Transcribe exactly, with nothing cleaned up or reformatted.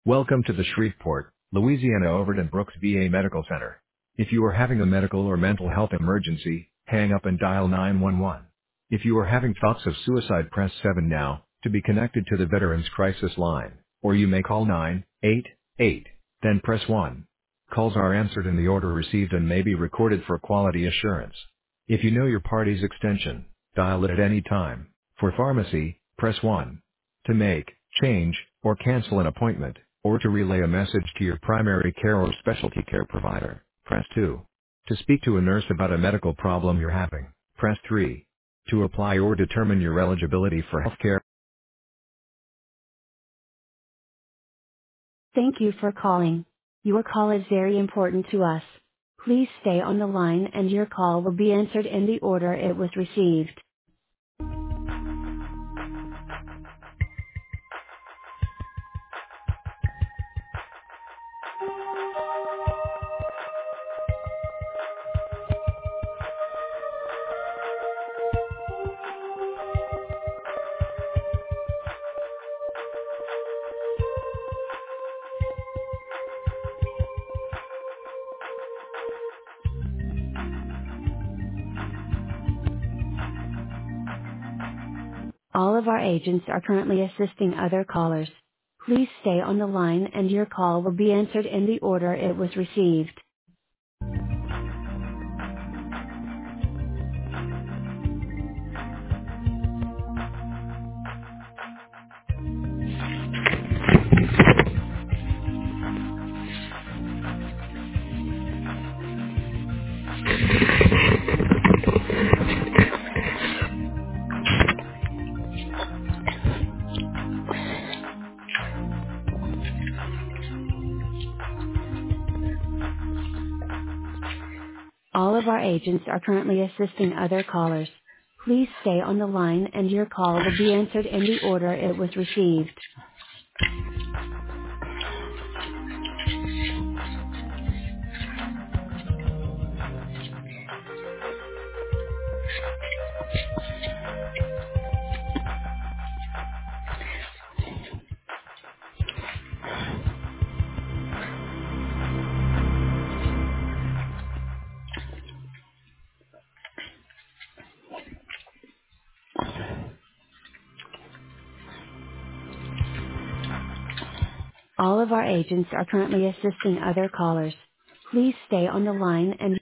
Welcome to the Shreveport, Louisiana Overton Brooks V A Medical Center. If you are having a medical or mental health emergency, hang up and dial nine one one. If you are having thoughts of suicide, press seven now to be connected to the Veterans Crisis Line, or you may call nine eight eight, then press one. Calls are answered in the order received and may be recorded for quality assurance. If you know your party's extension, dial it at any time. For pharmacy, press one. To make, change, or cancel an appointment, or to relay a message to your primary care or specialty care provider, press two. To speak to a nurse about a medical problem you're having, press three. To apply or determine your eligibility for healthcare. Thank you for calling. Your call is very important to us. Please stay on the line and your call will be answered in the order it was received. All of our agents are currently assisting other callers. Please stay on the line and your call will be answered in the order it was received. All of our agents are currently assisting other callers. Please stay on the line and your call will be answered in the order it was received. All of our agents are currently assisting other callers. Please stay on the line and